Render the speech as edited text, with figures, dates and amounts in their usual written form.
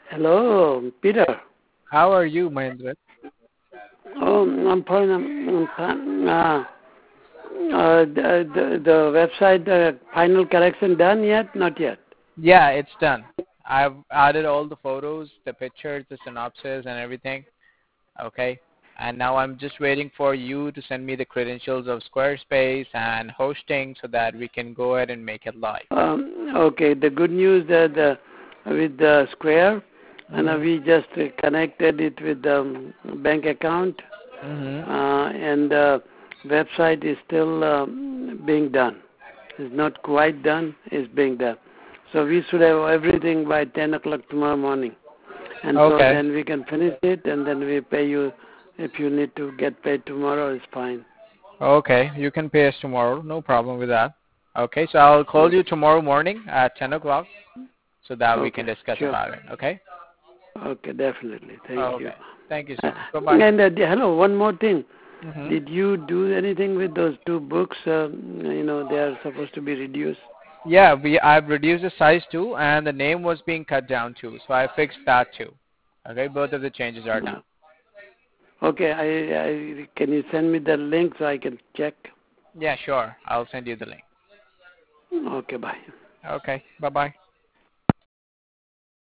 Hello, Peter. How are you, Mahendra? Oh, I'm fine. I'm fine. The website final correction done yet? Not yet. Yeah, it's done. I've added all the photos, the pictures, the synopsis, and everything. Okay. And now I'm just waiting for you to send me the credentials of Squarespace and hosting so that we can go ahead and make it live. Okay. The good news that with the Square, and Mhm. we just connected it with the bank account, Mhm. and the website is still being done. It's not quite done. It's being done. So we should have everything by 10 o'clock tomorrow morning. And so Okay. then we can finish it, and then we pay you. If you need to get paid tomorrow, it's fine. Okay. You can pay us tomorrow. No problem with that. Okay. So I'll call you tomorrow morning at 10 o'clock so that we can Okay, discuss sure. about it. Okay. Okay, definitely. Thank you. Okay. Thank you so Uh, much. Bye bye. and hello, one more thing. Mhm. Did you do anything with those two books? They are supposed to be reduced. Yeah, I've reduced the size too, and the name was being cut down too, so I fixed that too. Okay, both of the changes are done. No. Okay, can you send me the link so I can check? Yeah, sure. I'll send you the link. Okay, bye. Okay, bye bye.